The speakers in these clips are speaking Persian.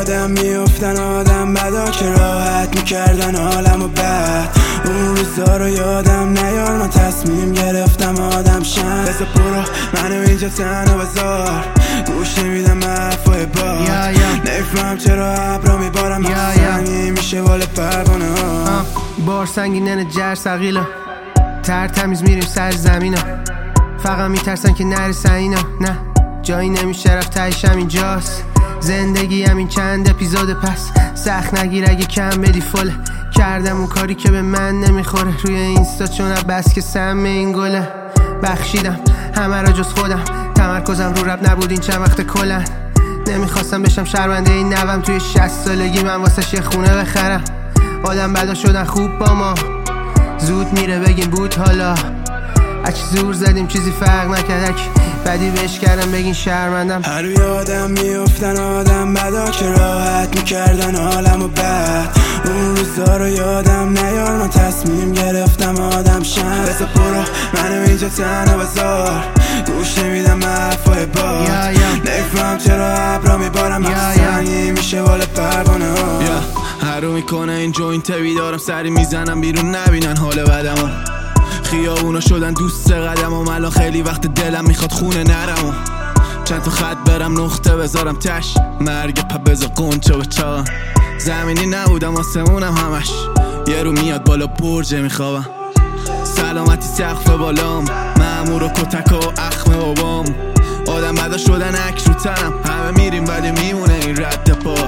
یادم میافتن آدم بدا که راحت میکردن حالمو بد. اون روزا رو یادم نیار، من تصمیم گرفتم آدم شم. بذار برو منو اینجا تنها بذار، گوش نمیدم حرفای باد. نمیفهم چرا ابرا میبارم سنگی میشه والا پروانه ها. بار سنگینن جر سقیلا، تر تمیز میریم سر زمینا. فقط میترسن که نرسن اینا، نه جایی نمیشه رفت تهش همینجاست. زندگی همین چند اپیزود پس، سخت نگیر اگه کم بدی فله. کردم اون کاری که به من نمیخوره روی اینستا، چون بس که سم این گله. بخشیدم همه را جز خودم، تمرکزم رو رب نبود این چند وقت کلن. نمیخواستم بشم شرمنده این نوم، توی 60 سالگی من واسه یه خونه بخرم. آدم بدا شدن خوب با ما، زود میره بگیم بود حالا. اچ زور زدیم چیزی فرق نکرد، بدی بهش کردم بگین شرمندم. هر یادم میافتن آدم بدا که راحت میکردن حالمو بد. اون روزا رو یادم نیار، من تصمیم گرفتم آدم شم. بذار برو منو اینجا تنها بذار، گوش نمیدم حرفای باد. نمیفهم چرا ابرا میبارم سنگی میشه والا پروانه ها. هر رو میکنه این جوینت بیدارم، سری میزنم بیرون نبینن حال بدمو. خیابونا شدن دوست قدمم، الان خیلی وقت دلم میخواد خونه نرمو. چند تا خط برم نقطه بذارم تش، مرگ پا بذار قنچه و چا. زمینی نبودم آسمونم همش، یه رو میاد بالا برجه میخوابم. سلامتی سقف بالام، مأمور و کتک و اخم بابام. آدم بدا شدن عکس رو تنم، همه میریم ولی میمونه این رد پا.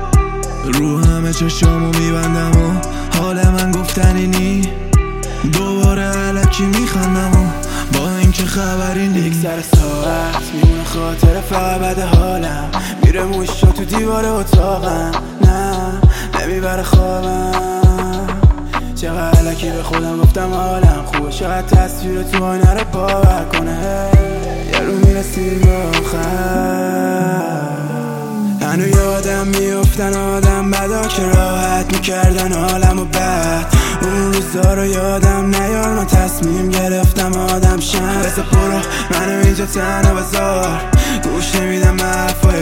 رو همه چشامو میبندم و حال من گفتنی نی. دوباره علکی میخندم و با اینکه خبری نی. یک سر ساعت میمونه خاطر فقط بد حالم، میره موشا تو دیوار اتاقم. نه نمیبره خوابم، چقدر علکی به خودم گفتم حالم خوبه. چقدر تصویر تو آینه رو باور کنه، یه رو میرسیم به آخر. هنو یادم میافتن آدم بدا که راحت میکردن حالمو بد. اون روزا رو یادم نیار، من تصمیم گرفتم آدم شم. بذار برو منو اینجا تنها بذار، گوش نمیدم حرفای